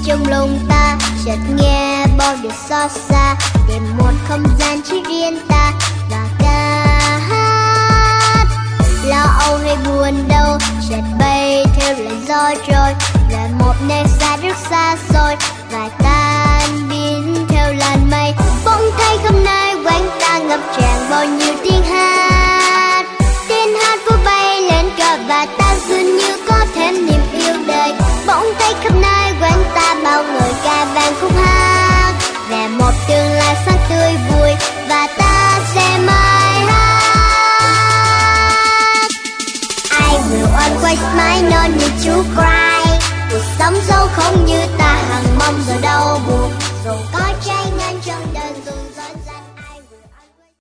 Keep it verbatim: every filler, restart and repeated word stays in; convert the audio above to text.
trong lòng ta, chợt nghe bao điều xót xa, tìm một không gian chỉ riêng ta và ca hát. Lo âu hay buồn đâu chợt bay theo lời gió trôi về một nơi xa rất xa xôi, và